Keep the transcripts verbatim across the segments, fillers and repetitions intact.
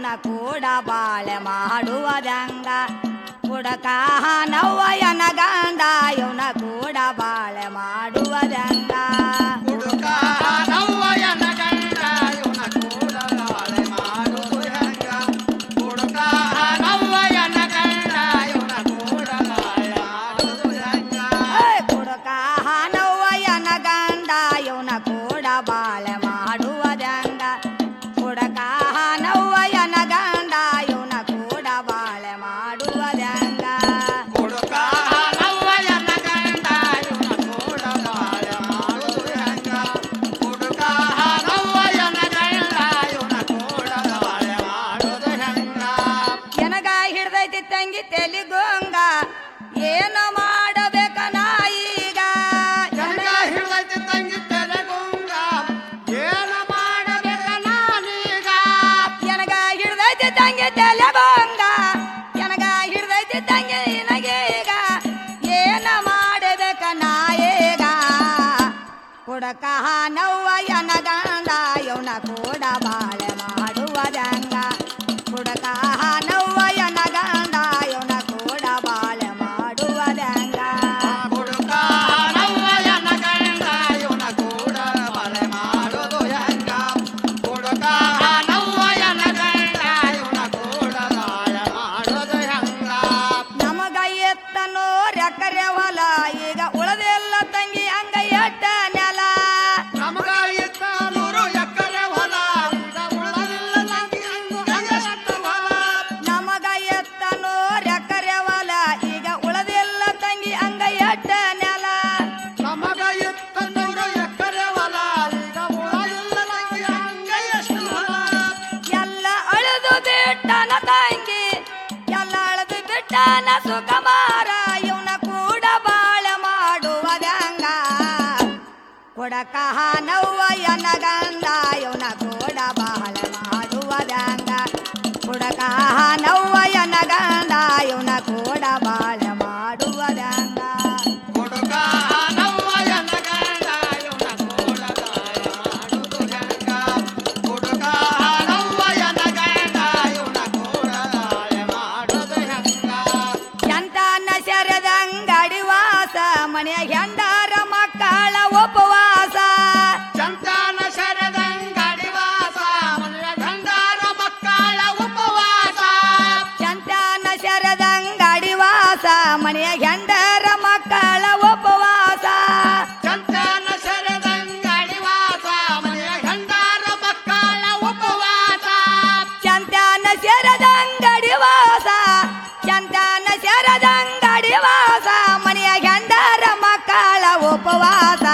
ಇವನ ಕೂಡ ಬಾಳೆ ಮಾಡುವುದಂಗ ಕುಡಕ ನವ್ವಯನ ಗಂಡ ಇವನ ಕೂಡ ಬಾಳೆ ಮಾಡುವುದಂಗ ಕುಡುಕ ನವ್ವಯನ ಗಂಡ ಇವನ ಕೂಡ ಬಾಳೆ ಮಾಡುವುದಂಗ ಕುಡುಕ ನವ್ವಯನ ಗಂಡ ಇವನ ಕೂಡ ಬಾಳೆ ಮಾಡುವುದಂಗ ಕುಡಕ ನವ್ವಯನ ಗಂಡ ಇವನ ಕೂಡ ಬಾಳೆ ಮಾಡುವುದಂಗ ಕುಡಕ ನವ್ವಯನ ಗಂಡ ಇವನ ಕೂಡ ಬಾಳೆ ಮಾಡುವುದಂಗ ಕುಡುಕ ನವ್ವಯನ ಗಂಡ ಇವನ ಕೂಡ ಬಾಳೆ ಮಾಡುವುದಂಗ ಕುಡುಕ ನವ್ವಯನ ಗಂಡ ಇವನ ಕೂಡ ಬಾಳೆ ಮಾಡುವುದಂಗ ಎನಗ ಹಿಡ್ದೈತಿ ತಂಗಿ ತೆಲಿಗೋಂಗ ಏನು ಮಾಡಬೇಕ ನಾ ಈಗ ನನಗ ಹಿಡ್ದೈತಿ ತಂಗಿ ತೆಲೆಗುಂಗ ಏನು ಮಾಡಬೇಕ ನಾನೀಗ ಎನಗ ಹಿಡ್ದೈತಿ ತಂಗಿ ತೆಲಿಗೋಂಗ ಎನಗ ಹಿಡ್ದೈತಿ ತಂಗಿ ನಿನಗೆ ಈಗ ಏನು ಮಾಡಬೇಕ ನಾ ಈಗ ಕುಡಕ ನವ್ವಯನ ಗಂಡ ಇವನ ಕೂಡ ಬಾಳೆ ಮಾಡುವುದಂಗ ಕುಡಕ ನವ್ವಯನ ಗಂಡ ಇವನ ಕೂಡ ಬಾಳೆ ಮಾಡುವುದಂಗ ಕುಡುಕ ನವ್ವಯನ ಗಂಡ ಇವನ ಕೂಡ ಬಾಳೆ ಮಾಡೋದು ಹೆಂಗ ಕುಡುಕ ನವ್ವಯನ ಗಂಡ ಇವನ ಕೂಡ ಬಾಳೆ ಮಾಡೋದು ಹೆಂಗ ನಮಗ ಎತ್ತ ನೂರೆಕರೆ ಹೊಲ ಈಗ ಉಳದೆಲ್ಲ ತಂಗಿ ಹಂಗ ಎಟ್ಟ ನೆಲ ನಮಗ ಇತ್ತ ನೂರು ಎಕರೆ ಹೊಲ ಈಗ ಉಳಿದಿಲ್ಲ ತಂಗಿ ಹಂಗ ಎಷ್ಟ ಹೊಲ ನಮಗ ಎತ್ತ ನೂರೆಕರೆ ಹೊಲ ಈಗ ಉಳದೆಲ್ಲ ತಂಗಿ ಹಂಗ ಎಟ್ಟ ನೆಲ ನಮಗ ಇತ್ತ ನೂರು ಎಕರೆ ಹೊಲ ಈಗ ಉಳಿದಿಲ್ಲ ತಂಗಿ ಹಂಗ ಎಷ್ಟು ಹೊಲ ಎಲ್ಲ ಅಳೆದು ಬಿಟ್ಟನ ತಂಗಿ ಎಲ್ಲ ಅಳೆದು ಬಿಟ್ಟನ ಸುಕಮಾರ ಇವನ ಕೂಡ ಬಾಳೆ ಮಾಡುವುದಂಗ ಕೊಡಕ ನವ್ವಯನ ಗಂಡ ಇವನ ಕೂಡ ಬಾಳೆ ಮಾಡುವುದಂಗ ಕೊಡಕ ನವ್ವಯನ ಗಂಡ ಇವನ ಕೂಡ ಬಾಳೆ ಮಾಡುವುದಂಗ ಕುಡುಕ ನವ್ವಯನ ಗಂಡ ಇವನ ಕೂಡ ಬಾಳೆ ಮಾಡುವುದು ಹೆಂಗ ಕುಡುಕ ನವ್ವಯನ ಗಂಡ ಇವನ ಕೂಡ ಬಾಳೆ ಮಾಡುವುದು ಹೆಂಗ ಎಂತನ ಸೆರೆದಂಗಡಿ ವಾಸ ಮನೆಯ ಹೆಂಡರ ಮಕ್ಕಳ ಉಪವಾಸ ಚಂತಾನ ಶರದಂಗಡಿ ವಾಸ ಮನೆಯ ಗಂಡರ ಮಕ್ಕಳ ಉಪವಾಸ ಎಂತನ ಸೆರೆದಂಗಡಿ ವಾಸ ಮನೆಯ ಹೆಂಡರ ಮಕ್ಕಳ ಉಪವಾಸ ಚಂತಾನ ಶರದಂಗಡಿ ವಾಸ ಮನೆಯ ಗಂಡರ ಮಕ್ಕಳ ಉಪವಾಸ ಚಂತನ ಸೆರೆದಂಗಡಿ ವಾಸ ಚಂತನ ಸೆರೆದಂಗಡಿ ವಾಸ ಮನೆಯ ಹೆಂಡರ ಮಕ್ಕಳ ಉಪವಾಸ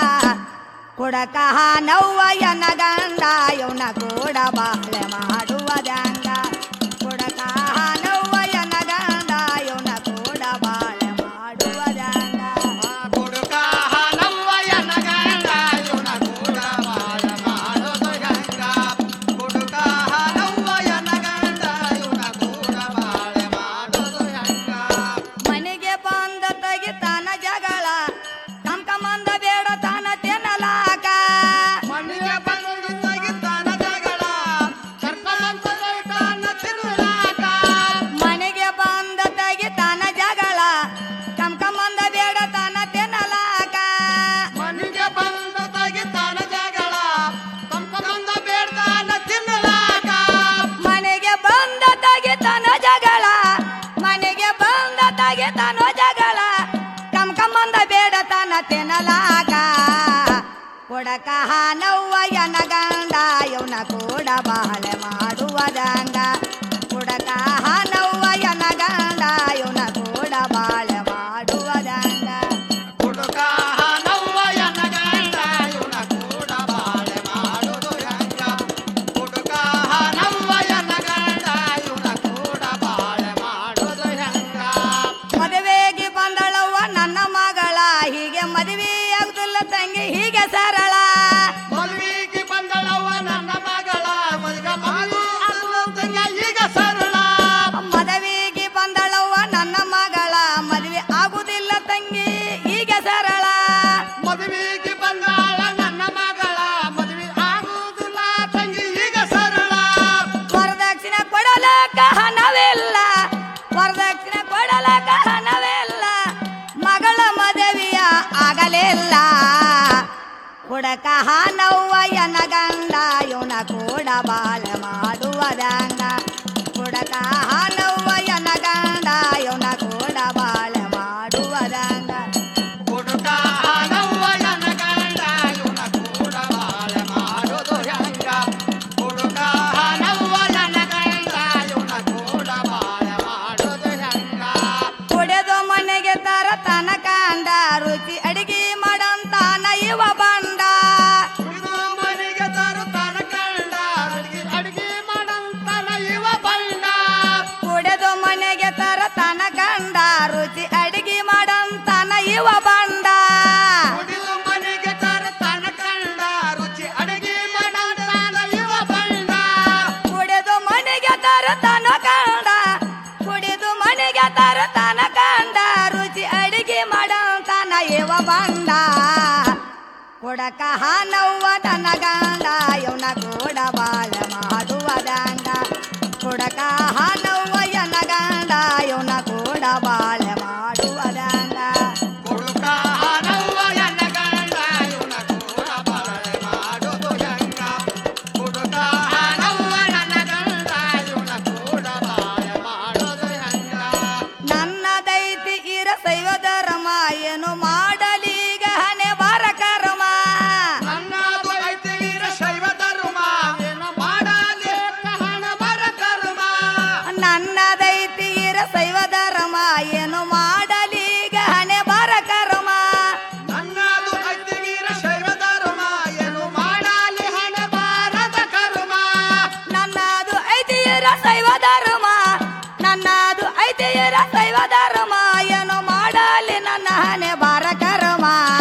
ಕುಡಕ ನವ್ವಯನ ಗಂಡ ಇವನ ಕೂಡ ಬಾಳೆ ಮಾಡುವುದಂಗ ಕುಡಕ ನವ್ವಯನ ಗಂಡ ಇವನ ಕೂಡ ಬಾಳೆ ಮಾಡುವುದಂಗ ಕುಡುಕ ನವ್ವಯನ ಗಂಡ ಇವನ ಕೂಡ ಬಾಳೆ ಮಾಡೋದು ಹೆಂಗ ಕುಡುಕ ನವ್ವಯನ ಗಂಡ ಇವನ ಕೂಡ ಬಾಳೆ ಮಾಡೋದು ಹೆಂಗ ಮನೆಗೆ ಬಂದ ತೆಗಿತಾನ ಜಗಳ ಕಮ್ಕಂಬಂದ ಬೇಡ ತಾನ ತಿನ್ನಲಾಕ ಮನೆಗೆ ಬಂದು ತೆಗಿತಾನ ಜಗಳ ಕರ್ಕೊಂಬಂತ ರೈತಾನ ತಿನ್ನಲಾಕ ಮನೆಗೆ ಬಂದ ತೆಗಿತಾನ ಜಗಳ ಕಮ್ಕಂಬಂದ ಬೇಡ ತಾನ ತಿನ್ನಲಾಕ ಮನೆಗೆ ಬಂದು ತೆಗಿತಾನ ಜಗಳ ಕರ್ಕೊಂಬಂದ ಬೇಡ್ತಾನ ತಿನ್ನಲಾಕ ಮನೆಗೆ ಬಂದ ತೆಗಿತಾನ ಜಗಳ ಮನೆಗೆ ಬಂದ ತೆಗಿತಾನ ಜಗಳ ಕಮ್ಕಂಬಂದ ಬೇಡ ತಾನ ತಿನ್ನಲಾಕ ಕೊಡಕ ನವ್ವಯನ ಗಂಡ ಇವನ ಕೂಡ ಬಾಳೆ ಮಾಡುವುದಂಗ ಕೊಡಕ ನವ್ವಯನ ಗಂಡ ಇವನ ಕೂಡ ಬಾಳೆ ಮಾಡುವುದಂಗ ಕುಡುಕ ನವ್ವಯನ ಗಂಡ ಇವನ ಕೂಡ ಬಾಳೆ ಮಾಡೋದು ಹೆಂಗ ಕುಡುಕ ನವ್ವಯನ ಗಂಡ ಇವನ ಕೂಡ ಬಾಳೆ ಮಾಡೋದು ಹೆಂಗ ಮದುವೆಗೆ ಬಂದಳವ್ವ ನನ್ನ ಮಗಳ ಹೀಗೆ ಮದುವೆ ಆಗುದಿಲ್ಲ ತಂಗಿ ಹೀಗೆ ಸರಳ ಮದುವೆಗೆ ಬಂದಳವ್ವ ನನ್ನ ಮಗಳ ಮದುವೆ ಕುಡಕ ಹಾನವ್ವ ಎನ್ನ ಗಂಡ ಇವನ ಕೂಡ ಬಾಳ ಮಾಡುವದಂಗ ಕುಡಕ ಹಾನವ್ವ ಎನ್ನ ಗಂಡ ಇವನ ಕೂಡ ಬಾಳ ಮಾಡುವದಂಗ ಕುಡುಕ ಹಾನವ್ವ ಎನ್ನ ಗಂಡ ಇವನ ಕೂಡ ಬಾಳ ಮಾಡೋದು ಹೆಂಗ ಕುಡುಕ ಹಾನವ್ವ ಎನ್ನ ಗಂಡ ಇವನ ಕೂಡ ಬಾಳ ಮಾಡೋದು ಹೆಂಗ ಕುಡಿದು ಮನೆಗೆ ತರ ತನ ಕಂಡ ರುಚಿ ಅಡಿಗೆ ಮಾಡಂತಾನ ಇವ ಬಂಡ ಕುಡಿದು ಮನೆಗೆ ತರುತ್ತಾನ ಕಂಡ ಅಡಿಗೆ ಅಡಿಗೆ ಮಾಡಂತಾನ ಇವ ಬಂಡ ಕುಡಿದು ಮನೆಗೆ ತರ ತನ ಕಂಡ ರುಚಿ ಅಡಿಗೆ ಮಾಡಂತಾನ ಇವ ಬಂಡ ಕುಡಿದು ಮನೆಗೆ ತರುತ್ತಾನ ಕಂಡ ರುಚಿ ಅಡಿಗೆ ಮಾಡಂತಾನ ಇವ ಬಂಡ ಕುಡಿದು ಮನೆಗೆ ತರ ತನ ಕಂಡ ಕುಡಿದು ಮನೆಗೆ ತರ ತನ ಕಂಡ ರುಚಿ ಅಡಿಗೆ ಮಾಡಂತಾನ ಇವ ಬಂಡ ಕುಡಕ ಹಾನವ್ವ ತನ್ನ ಗಂಡ ಇವನ ಕೂಡ ಬಾಳ ಮಾಡುವದಂಗ ಕುಡಕ ಹಾನವ್ವ ಎನ್ನ ಗಂಡ ಇವನ ಕೂಡ ಬಾಳ ಮಾಡುವದಂಗ ಕುಡುಕ ಹಾನವ್ವ ಎನ್ನ ಗಂಡ ಇವನ ಕೂಡ ಬಾಳ ಮಾಡೋದು ಹೆಂಗ ಕುಡುಕ ಹಾನವ್ವ ಎನ್ನ ಗಂಡ ಇವನ ಕೂಡ ಬಾಳ ಮಾಡೋದು ಹೆಂಗ ನನ್ನದೈತಿ ಇರ ಶೈವ ಧರ್ಮ ಏನು ಮಾಡಲೀಗ ಹಣೆ ಬಾರ ಕರ್ಮ ನನ್ನದು ಐತಿ ವೀರ ಶೈವ ಧರ್ಮ ಏನು ಮಾಡಲಿ ಹಣ ಬರ ಕರ್ಮ ನನ್ನದೈತಿ ಇರ ಶೈವ ಧರ್ಮ ಏನು ಮಾಡಲೀಗ ಹಣೆ ಬಾರ ಕರ್ಮ ನನ್ನದು ಐತಿ ವೀರ ಶೈವ ಧರ್ಮ ಏನು ಮಾಡಲಿ ಹಣ ಬಾರದ ಕರ್ಮ ನನ್ನದು ಐತಿ ಇರ ಶೈವ ಧರ್ಮ ನನ್ನದು ಐತಿ ಇರ ಶೈವ ಧರ್ಮ ಏನು ಮಾಡಲಿ ನನ್ನ ಹಣೆ ಬಾರ ಕರ್ಮ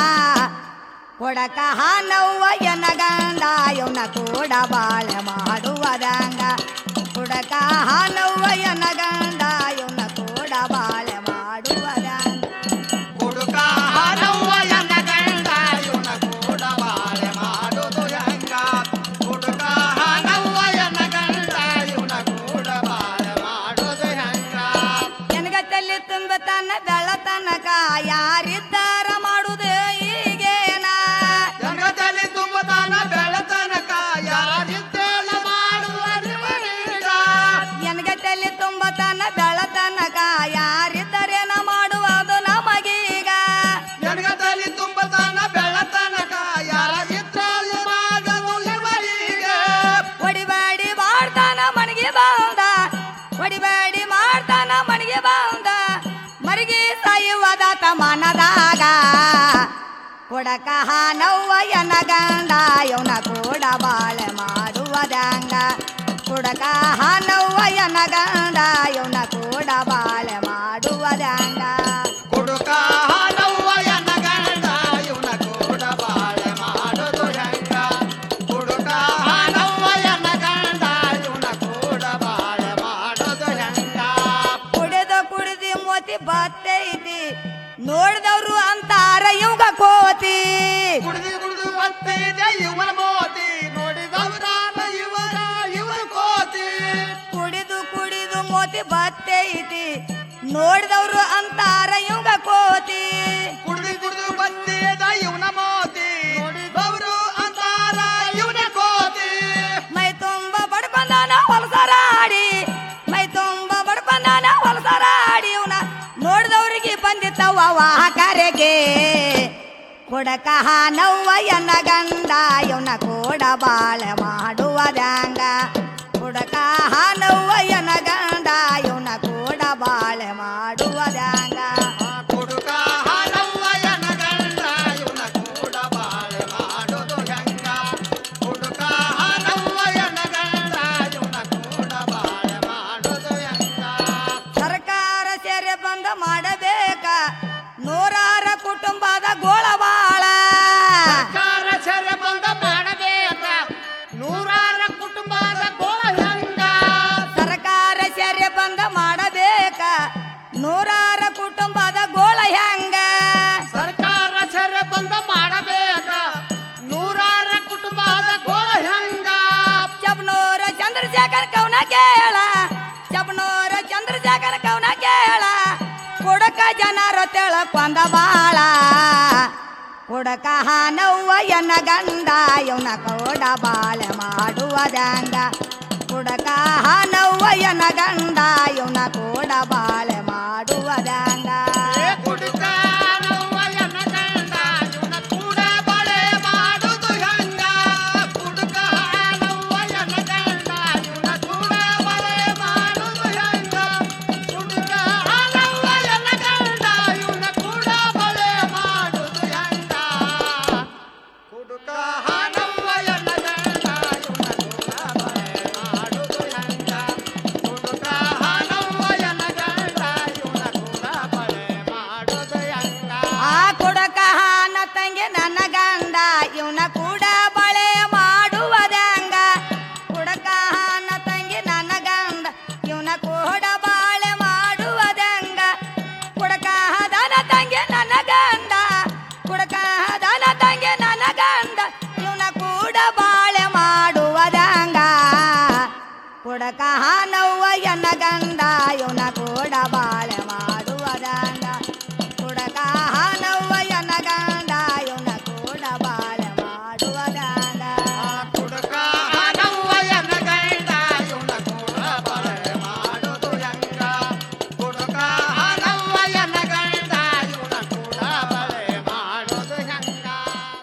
ಕೊಡಕ ಹಾನವ್ವ ಎನ್ನ ಗಂಡ ಇವನ ಕೂಡ ಬಾಳ ಮಾಡುವದಂಗ ಕೊಡಕ ಹಾನವ್ವ ಎನ್ನ ಗಂಡ ಇವನ ಕೂಡ ಬಾಳ ಮಾಡುವದಂಗ ಕುಡುಕ ಹಾನವ್ವ ಎನ್ನ ಗಂಡ ಇವನ ಕೂಡ ಬಾಳ ಮಾಡೋದು ಹೆಂಗ ಕುಡುಕ ಹಾನವ್ವ ಎನ್ನ ಗಂಡ ಇವನ ಕೂಡ ಬಾಳ ಮಾಡೋದು ಹೆಂಗ ಎನಗ ತಲೆ ತುಂಬ ತನ್ನ ಬೆಳತನಕ ಯಾರಿದ್ದಾರ ಮಾಡುದು ಈಗೇನ ಜಗದಲ್ಲಿ ತುಂಬತಾನ ಬೆಳತನಕ ಯಾರಿದ್ದೇಳ ಮಾಡುವ ನಿವನೀಗ ಎನಗ ತಲೆ ತುಂಬ ತನ್ನ ಬೆಳತನಕ ಯಾರಿದ್ದರೇನ ಮಾಡುವುದು ನಮಗೀಗ ಜಗದಲ್ಲಿ ತುಂಬತಾನ ಬೆಳತನಕ ಯಾರಿದ್ದೇಳ ಮಾಡಲು ಇವರಿಗೆ ಹೊಡಿಬೇಡಿ ಮಾಡ್ತಾನ ಮನೆಗೆ ಬಂದ ಹೊಡಿಬೇಡಿ ಮಾಡ್ತಾನ ಮನೆಗೆ ಬಂದ ಮರಿಗೆ ಸಾಯುವದಾತ ಮನದಾಗ ಕೊಡಕ ಹಾನವ್ವ ಎನ್ನ ಗಂಡ ಇವನ ಕೂಡ ಬಾಳ ಮಾಡುವದಂಗ ಕೊಡಕ ಹಾನವ್ವ ಎನ್ನ ಗಂಡ ಇವನ ಕೂಡ ಬಾಳ ಮಾಡುವದಂಗ ಕುಡುಕ ಹಾನವ್ವ ಎನ್ನ ಗಂಡ ಇವನ ಕೂಡ ಬಾಳ ಮಾಡೋದು ಹೆಂಗ ಕುಡುಕ ಹಾನವ್ವ ಎನ್ನ ಗಂಡ ಇವನ ಕೂಡ ಬಾಳ ಮಾಡೋದು ಹೆಂಗ ಕುಡಿದು ಕುಡಿದಿ ಮೋತಿ ಬತ್ತೈತಿ ನೋಡಿದವ್ರು ಅಂತಾರ ಇವ್ಗ ಕೋತಿ ಕುಡಿದು ಕುಡಿದು ಬರ್ತೈತೆ ಇವನ ಮೋತಿ ನೋಡಿದವರಾನ ಇವರ ಇವನ ಕೋತಿ ಕುಡಿದು ಕುಡಿದು ಮೋತಿ ಬತ್ತೈತಿ ನೋಡಿದವ್ರು ಅಂತಾರ ಇವ್ಗ ಕೋತಿ ಕುಡಿದು ಕುಡಿದು ಬರ್ತೈತ ಇವನ ಮೋತಿ ನೋಡಿದವರು ಅಂತಾರ ಇವನ ಕೋತಿ ಮೈ ತುಂಬ ಬಡ್ಕೊಂಡಾನ ಹೊಲಸರಾಡಿ ಮೈ ತುಂಬ ಬಡ್ಕೊಂಡಾನ ಹೊಲಸರಾಡಿ ಇವನ ನೋಡಿದವ್ರಿಗೆ ಬಂದಿತ್ತವ್ವ ವಾಕರೆಗೆ ಕೊಡಕ ಹಾನವ್ವ ಎನ್ನ ಗಂಡ ಇವನ ಕೂಡ ಬಾಳ ಮಾಡುವದಂಗ ಕೊಡಕ ಹಾನವ್ವ ಎನ್ನ ಗಂಡ ಇವನ ಕೂಡ ಬಾಳ ಮಾಡುವದಂಗ ಕುಡುಕ ಹಾನವ್ವ ಎನ್ನ ಗಂಡ ಇವನ ಕೂಡ ಬಾಳ ಮಾಡೋದು ಹೆಂಗ ಕುಡುಕ ಹಾನವ್ವ ಎನ್ನ ಗಂಡ ಇವನ ಕೂಡ ಬಾಳ ಮಾಡೋದು ಹೆಂಗ ಸರ್ಕಾರ ಸೇರಿ ಬಂದ ಮಾಡಬೇಕ ನೂರಾರ ಕುಟುಂಬದ ಗೋಳಬಾಳ ಸರ್ಕಾರ ಸೆರೆ ಬಂದ ಮಾಡಬೇಕ ನೂರಾರ ಕುಟುಂಬದ ಗೋಳ ಹೆಂಗ ಸರ್ಕಾರ ಸೇರಿ ಬಂದ ಮಾಡಬೇಕ ನೂರಾರ ಕುಟುಂಬದ ಗೋಳ ಹೆಂಗ ಸರ್ಕಾರ ಸೆರೆ ಬಂದ ಮಾಡಬೇಕ ನೂರಾರ ಕುಟುಂಬದ ಗೋಳ ಹೆಂಗ ಚಬ್ನೂರ ಚಂದ್ರಶೇಖರ್ ಕವನ ಕೇಳ ಚಬ್ನೂರ ಚಂದ್ರಶೇಖರ್ ಕವನ ಕೇಳ ಕೊಡಕ ಜನರ ತಿಳ್ಕೊಂದ ಬಾಳ ಕುಡಕ ಹಾನವ್ವಯ್ಯನ ಗಂಡ ಇವನ ಕೋಡ ಬಾಳೆ ಮಾಡುವುದಂಗ ಕುಡಕ ಹಾನವ್ವಯ್ಯನ ಗಂಡ ಇವನ ಕೋಡ ಬಾಳೆ ಮಾಡುವುದಂಗ